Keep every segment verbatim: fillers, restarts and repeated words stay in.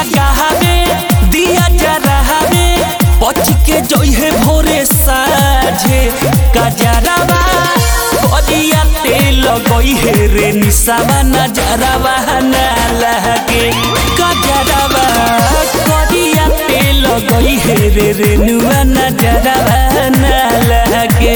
लगावे दिया जरावे पच के जोहे भोरे साझे गजरावा करिया तेल गई हे रे निशावा नजरावा ना लगे गजरावा करिया तेल गई हे रे रेनुआ नजरावा ना लगे।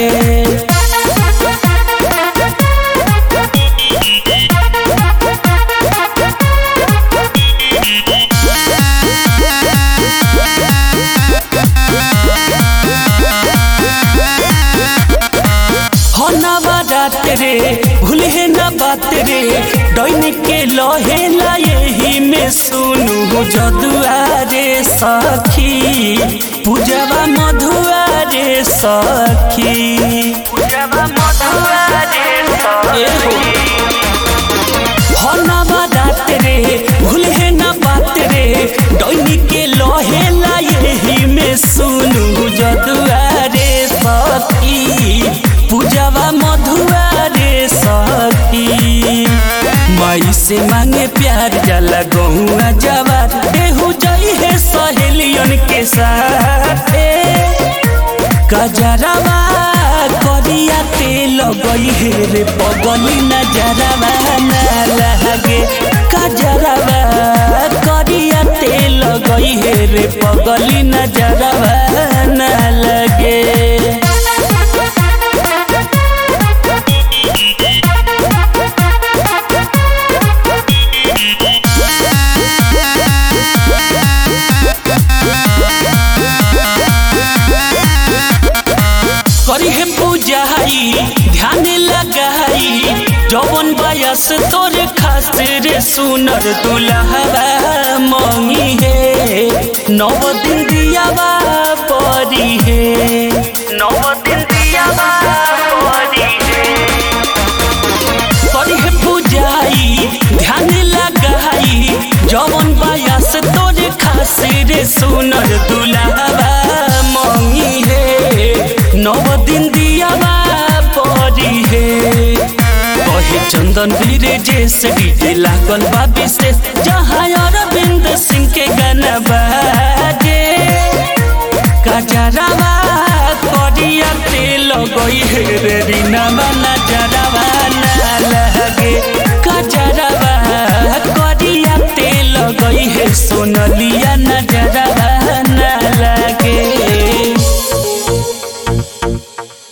रे भूले न बात रे डैन के लहेला यही में सुनु जदुआ रे सखी पूजवा मधुआ रे सखी पूजवा मधुआ रे सखी हनवा रात रे भूले न बात रे डैन के लहेला यही में सुनु जदुआ रे सखी पूजवा मधुआ रे सखी माई से मांगे प्यार जला गहुआ जवार देहु जाई है सहेलियन के साथ गजरावा करिया तेल गई है रे पगली नजरावा ना लगे गजरावा करिया तेल गई है रे पगली नजरावा ना लगे। करी है पूजाई ध्यान लगाई जवन बयस तोर खास रे सुनर दुल्हवा मंगी है नव दिन दियावा परी है नव दिन दियावा परी है करी है पूजाई ध्यान लगाई जवन बयस तोर खास रे सुनर दुल्हवा मंगी है नव दिन दियावा परी है कहे चंदन वीर जैसे डीजे लागल बा विशेष जहाँ अरविंद सिंह के गाना बाजे गजरावा